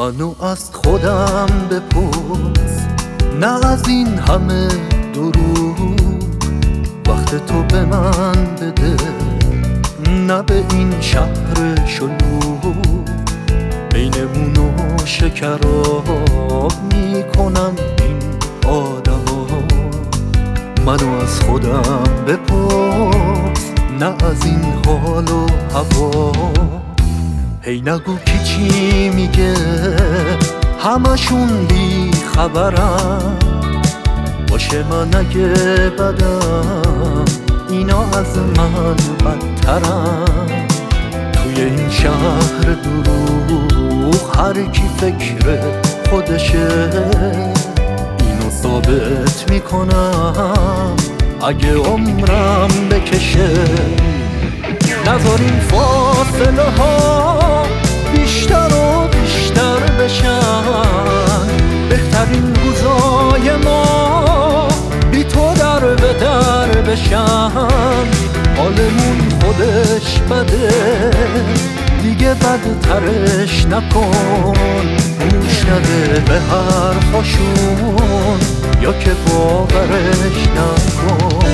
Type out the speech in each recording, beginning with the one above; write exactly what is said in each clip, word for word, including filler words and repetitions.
منو از خودم بپرس، نه از این همه دروغ. وقت تو به من بده، نه به این شهر شلوغ. بینمونو شکراب میکنم این آدما. منو از خودم بپرس، نه از این حال و هوا. هی نگو کی چی میگه، همشون بی خبرم. باشه من اگه بدم، اینا از من بدترم. توی این شهر دروغ هر کی فکر خودشه. اینو ثابت میکنم اگه عمرم بکشه. نذارین فاصله ها بیشتر و بیشتر بشن. بهترین روزای ما بی تو در به در بشن. حالمون خودش بده، دیگه بدترش نکن. گوش نده به حرفاشون، یا که باورش نکن.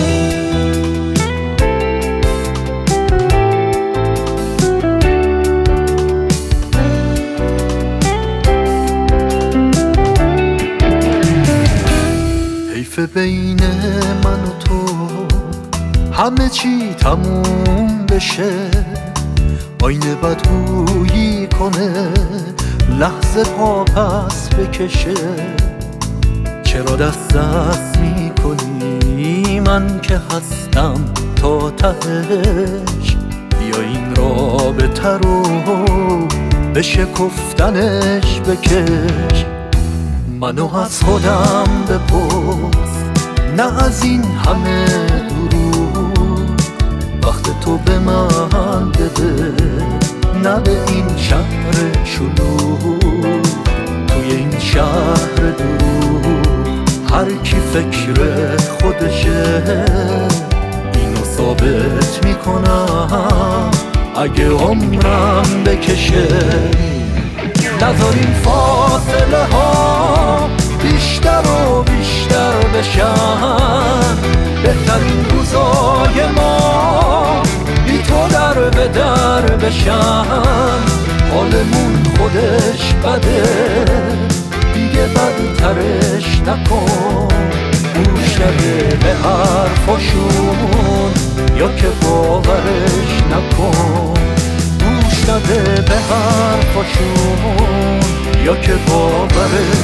بین من و تو همه چی تموم بشه. آینه بدگویی کنه، لحظه پا پس بکشه. چرا دست دست میکنی من که هستم تا تهش؟ بیا این رابطه رو به شکفتنش بکش. منو از خودم بپرس، نه از این همه دروغ. وقت تو به من بده، نه به این شهر شلوغ. توی این شهر دروغ هر کی فکر خودشه. اینو ثابت میکنم اگه عمرم بکشه. نذارین فاصله ها بیشتر و بیشتر بشن. بهترین روزای ما بی تو در به در بشن. حالمون خودش بده، دیگه بدترش نکن. گوش نده به حرفاشون، یا که باورش نکن. گوش نده به حرفاشون، یا که باورش